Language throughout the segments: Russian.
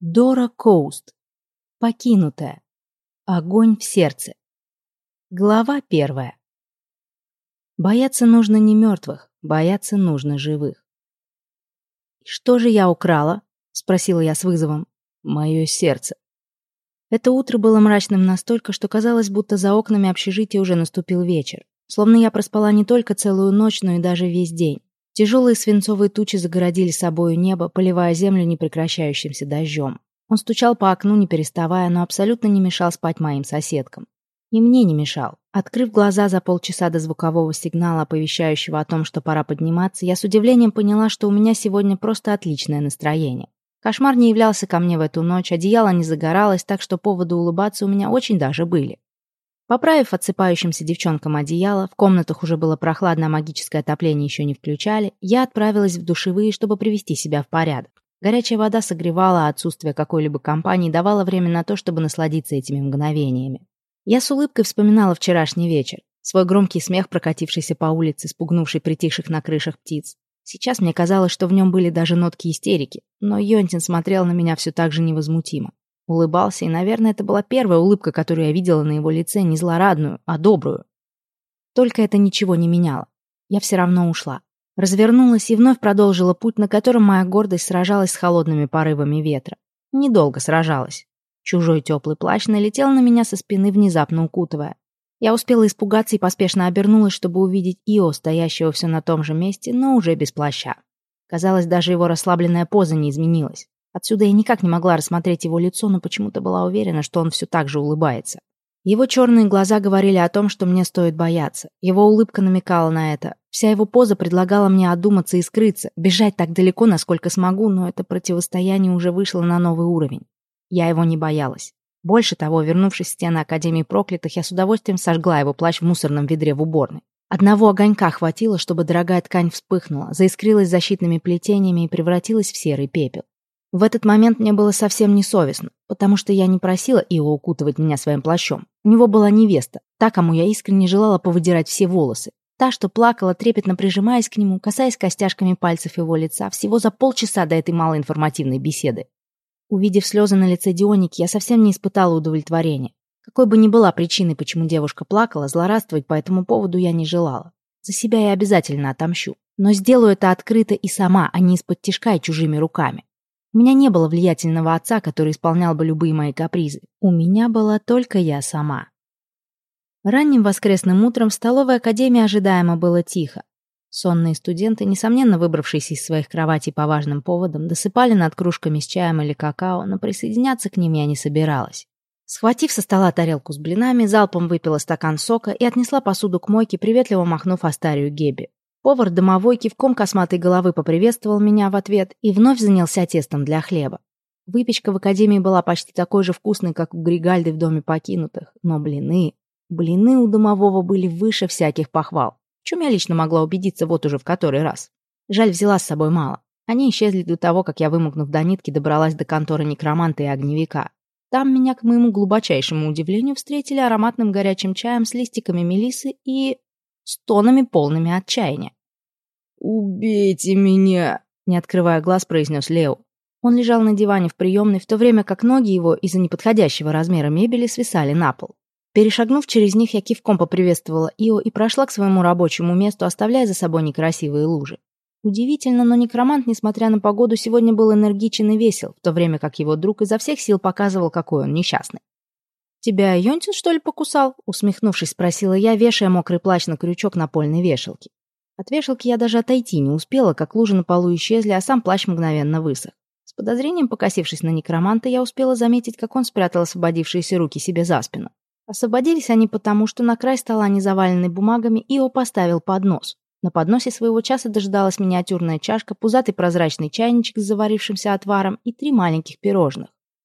Дора Коуст. Покинутая. Огонь в сердце. Глава 1. Бояться нужно не мертвых, бояться нужно живых. «Что же я украла?» — спросила я с вызовом. «Мое сердце». Это утро было мрачным настолько, что казалось, будто за окнами общежития уже наступил вечер. Словно я проспала не только целую ночь, но и даже весь день. Тяжелые свинцовые тучи загородили собою небо, поливая землю непрекращающимся дождем. Он стучал по окну, не переставая, но абсолютно не мешал спать моим соседкам. И мне не мешал. Открыв глаза за полчаса до звукового сигнала, оповещающего о том, что пора подниматься, я с удивлением поняла, что у меня сегодня просто отличное настроение. Кошмар не являлся ко мне в эту ночь, одеяло не загоралось, так что поводы улыбаться у меня очень даже были. Поправив отсыпающимся девчонкам одеяло, в комнатах уже было прохладно, а магическое отопление еще не включали, я отправилась в душевые, чтобы привести себя в порядок. Горячая вода согревала, а отсутствие какой-либо компании давало время на то, чтобы насладиться этими мгновениями. Я с улыбкой вспоминала вчерашний вечер, свой громкий смех, прокатившийся по улице, спугнувший притихших на крышах птиц. Сейчас мне казалось, что в нем были даже нотки истерики, но Йонтин смотрел на меня все так же невозмутимо. Улыбался, и, наверное, это была первая улыбка, которую я видела на его лице, не злорадную, а добрую. Только это ничего не меняло. Я все равно ушла. Развернулась и вновь продолжила путь, на котором моя гордость сражалась с холодными порывами ветра. Недолго сражалась. Чужой теплый плащ налетел на меня со спины, внезапно укутывая. Я успела испугаться и поспешно обернулась, чтобы увидеть Ио, стоящего все на том же месте, но уже без плаща. Казалось, даже его расслабленная поза не изменилась. Отсюда я никак не могла рассмотреть его лицо, но почему-то была уверена, что он все так же улыбается. Его черные глаза говорили о том, что мне стоит бояться. Его улыбка намекала на это. Вся его поза предлагала мне одуматься и скрыться, бежать так далеко, насколько смогу, но это противостояние уже вышло на новый уровень. Я его не боялась. Больше того, вернувшись в стены Академии Проклятых, я с удовольствием сожгла его плащ в мусорном ведре в уборной. Одного огонька хватило, чтобы дорогая ткань вспыхнула, заискрилась защитными плетениями и превратилась в серый пепел. В этот момент мне было совсем несовестно, потому что я не просила Ио укутывать меня своим плащом. У него была невеста, та, кому я искренне желала повыдирать все волосы. Та, что плакала, трепетно прижимаясь к нему, касаясь костяшками пальцев его лица, всего за полчаса до этой малоинформативной беседы. Увидев слезы на лице Дионики, я совсем не испытала удовлетворения. Какой бы ни была причиной, почему девушка плакала, злорадствовать по этому поводу я не желала. За себя я обязательно отомщу. Но сделаю это открыто и сама, а не из-под тишка и чужими руками. У меня не было влиятельного отца, который исполнял бы любые мои капризы. У меня была только я сама. Ранним воскресным утром в столовой академии ожидаемо было тихо. Сонные студенты, несомненно выбравшиеся из своих кроватей по важным поводам, досыпали над кружками с чаем или какао, но присоединяться к ним я не собиралась. Схватив со стола тарелку с блинами, залпом выпила стакан сока и отнесла посуду к мойке, приветливо махнув Астарию Геби. Повар домовой кивком косматой головы поприветствовал меня в ответ и вновь занялся тестом для хлеба. Выпечка в академии была почти такой же вкусной, как у Григальды в доме покинутых, но блины у домового были выше всяких похвал, в чем я лично могла убедиться вот уже в который раз. Жаль, взяла с собой мало. Они исчезли до того, как я, вымокнув до нитки, добралась до конторы некроманта и огневика. Там меня, к моему глубочайшему удивлению, встретили ароматным горячим чаем с листиками мелиссы и стонами, полными отчаяния. «Убейте меня!» — не открывая глаз, произнес Лео. Он лежал на диване в приемной, в то время как ноги его из-за неподходящего размера мебели свисали на пол. Перешагнув через них, я кивком поприветствовала Ио и прошла к своему рабочему месту, оставляя за собой некрасивые лужи. Удивительно, но некромант, несмотря на погоду, сегодня был энергичен и весел, в то время как его друг изо всех сил показывал, какой он несчастный. «Тебя Йонтин, что ли, покусал?» — усмехнувшись, спросила я, вешая мокрый плащ на крючок напольной вешалки. От вешалки я даже отойти не успела, как лужи на полу исчезли, а сам плащ мгновенно высох. С подозрением покосившись на некроманта, я успела заметить, как он спрятал освободившиеся руки себе за спину. Освободились они потому, что на край стола, не заваленный бумагами, Ио поставил поднос. На подносе своего часа дожидалась миниатюрная чашка, пузатый прозрачный чайничек с заварившимся отваром и 3 маленьких пирожных.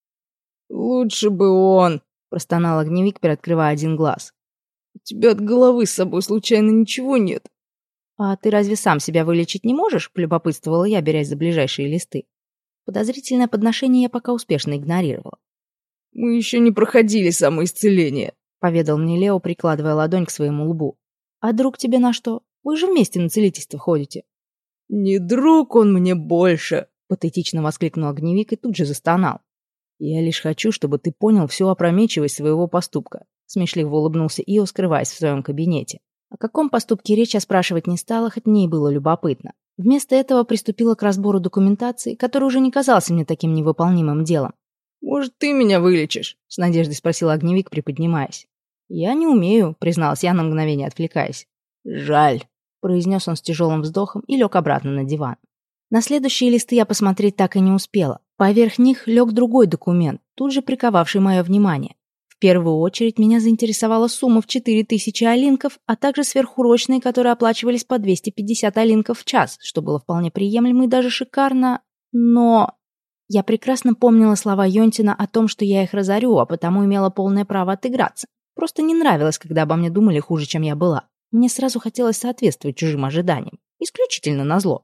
«Лучше бы он!» — простонал огневик, приоткрывая один глаз. «У тебя от головы с собой случайно ничего нет?» «А ты разве сам себя вылечить не можешь?» — полюбопытствовала я, берясь за ближайшие листы. Подозрительное подношение я пока успешно игнорировала. «Мы еще не проходили самоисцеление», — поведал мне Лео, прикладывая ладонь к своему лбу. «А друг тебе на что? Вы же вместе на целительство ходите». «Не друг он мне больше», — патетично воскликнул огневик и тут же застонал. «Я лишь хочу, чтобы ты понял всю опрометчивость своего поступка», смешливо улыбнулся Ио, скрываясь в своем кабинете. О каком поступке речь я спрашивать не стала, хоть мне и было любопытно. Вместо этого приступила к разбору документации, который уже не казался мне таким невыполнимым делом. «Может, ты меня вылечишь?» — с надеждой спросил огневик, приподнимаясь. «Я не умею», — призналась я на мгновение, отвлекаясь. «Жаль», — произнес он с тяжелым вздохом и лег обратно на диван. На следующие листы я посмотреть так и не успела. Поверх них лег другой документ, тут же приковавший мое внимание. В первую очередь меня заинтересовала сумма в 4000 олинков, а также сверхурочные, которые оплачивались по 250 олинков в час, что было вполне приемлемо и даже шикарно, но... Я прекрасно помнила слова Йонтина о том, что я их разорю, а потому имела полное право отыграться. Просто не нравилось, когда обо мне думали хуже, чем я была. Мне сразу хотелось соответствовать чужим ожиданиям. Исключительно назло.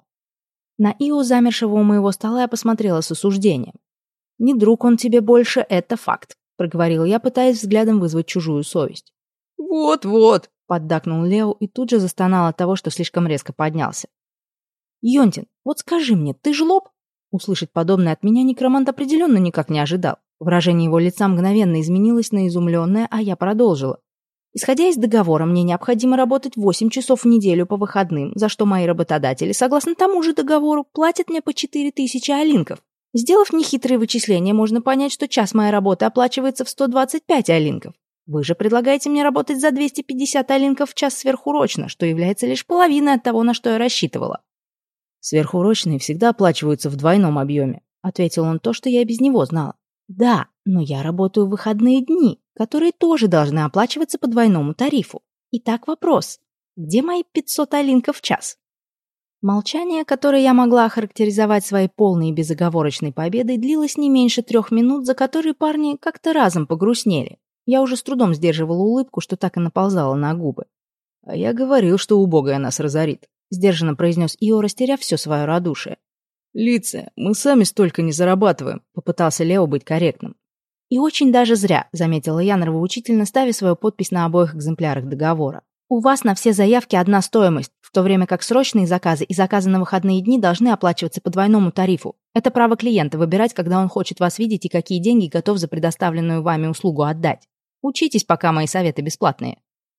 На Ио, замершего у моего стола, я посмотрела с осуждением. «Не друг он тебе больше, это факт», — проговорил я, пытаясь взглядом вызвать чужую совесть. «Вот-вот», — поддакнул Лео и тут же застонал от того, что слишком резко поднялся. «Йонтин, вот скажи мне, ты жлоб?» Услышать подобное от меня некромант определенно никак не ожидал. Выражение его лица мгновенно изменилось на изумленное, а я продолжила. Исходя из договора, мне необходимо работать 8 часов в неделю по выходным, за что мои работодатели, согласно тому же договору, платят мне по 4000 олинков. Сделав нехитрые вычисления, можно понять, что час моей работы оплачивается в 125 олинков. Вы же предлагаете мне работать за 250 олинков в час сверхурочно, что является лишь половиной от того, на что я рассчитывала. «Сверхурочные всегда оплачиваются в двойном объеме», — ответил он то, что я без него знала. «Да, но я работаю в выходные дни, которые тоже должны оплачиваться по двойному тарифу. Итак, вопрос. Где мои 500 олинков в час?» Молчание, которое я могла охарактеризовать своей полной и безоговорочной победой, длилось не меньше 3 минут, за которые парни как-то разом погрустнели. Я уже с трудом сдерживала улыбку, что так и наползала на губы. «А я говорил, что убогая нас разорит», — сдержанно произнес Ио, растеряв все свое радушие. «Лица, мы сами столько не зарабатываем», — попытался Лео быть корректным. «И очень даже зря», — заметила я нравоучительно, ставя свою подпись на обоих экземплярах договора. «У вас на все заявки одна стоимость, в то время как срочные заказы и заказы на выходные дни должны оплачиваться по двойному тарифу. Это право клиента выбирать, когда он хочет вас видеть и какие деньги готов за предоставленную вами услугу отдать. Учитесь, пока мои советы бесплатные».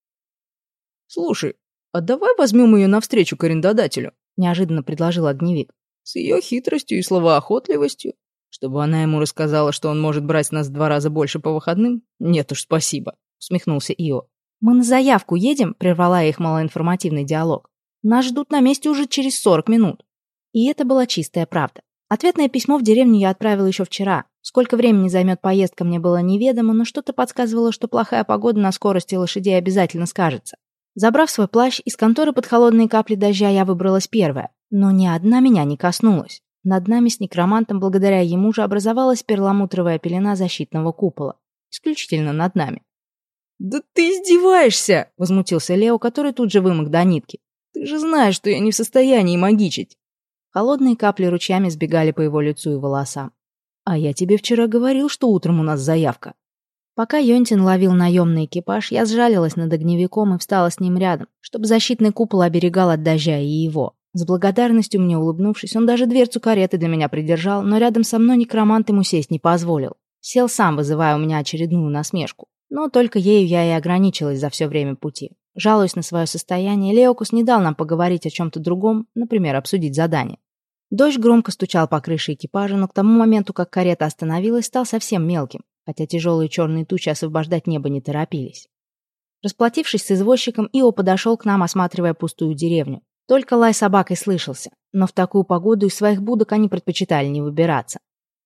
«Слушай, а давай возьмем ее навстречу к арендодателю», — неожиданно предложил огневик. «С ее хитростью и словоохотливостью. Чтобы она ему рассказала, что он может брать с нас в 2 раза больше по выходным? Нет уж, спасибо», — усмехнулся Ио. «Мы на заявку едем», — прервала я их малоинформативный диалог. «Нас ждут на месте уже через 40 минут». И это была чистая правда. Ответное письмо в деревню я отправила еще вчера. Сколько времени займет поездка, мне было неведомо, но что-то подсказывало, что плохая погода на скорости лошадей обязательно скажется. Забрав свой плащ, из конторы под холодные капли дождя я выбралась первая. Но ни одна меня не коснулась. Над нами с некромантом, благодаря ему же, образовалась перламутровая пелена защитного купола. Исключительно над нами. «Да ты издеваешься!» — возмутился Лео, который тут же вымок до нитки. «Ты же знаешь, что я не в состоянии магичить!» Холодные капли ручьями сбегали по его лицу и волосам. «А я тебе вчера говорил, что утром у нас заявка». Пока Йонтин ловил наемный экипаж, я сжалилась над огневиком и встала с ним рядом, чтобы защитный купол оберегал от дождя и его. С благодарностью мне улыбнувшись, он даже дверцу кареты для меня придержал, но рядом со мной некромант ему сесть не позволил. Сел сам, вызывая у меня очередную насмешку. Но только ею я и ограничилась за все время пути. Жалуясь на свое состояние, Леокус не дал нам поговорить о чем-то другом, например, обсудить задание. Дождь громко стучал по крыше экипажа, но к тому моменту, как карета остановилась, стал совсем мелким, хотя тяжелые черные тучи освобождать небо не торопились. Расплатившись с извозчиком, Ио подошел к нам, осматривая пустую деревню. Только лай собак и слышался, но в такую погоду из своих будок они предпочитали не выбираться.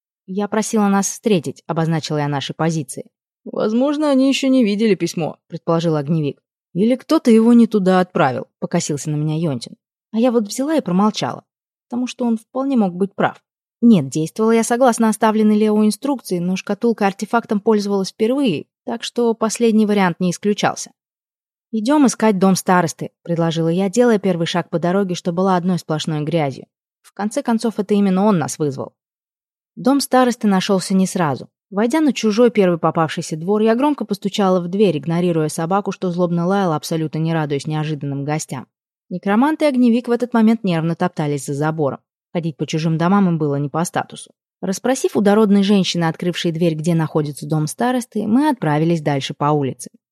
«Я просила нас встретить», — обозначила я наши позиции. «Возможно, они еще не видели письмо», — предположил огневик. «Или кто-то его не туда отправил», — покосился на меня Йонтин. А я вот взяла и промолчала, потому что он вполне мог быть прав. Нет, действовала я согласно оставленной Лео инструкции, но шкатулка артефактом пользовалась впервые, так что последний вариант не исключался. «Идем искать дом старосты», — предложила я, делая первый шаг по дороге, что была одной сплошной грязью. В конце концов, это именно он нас вызвал. Дом старосты нашелся не сразу. Войдя на чужой первый попавшийся двор, я громко постучала в дверь, игнорируя собаку, что злобно лаяла, абсолютно не радуясь неожиданным гостям. Некромант и огневик в этот момент нервно топтались за забором. Ходить по чужим домам им было не по статусу. Расспросив у дородной женщины, открывшей дверь, где находится дом старосты, мы отправились дальше по улице.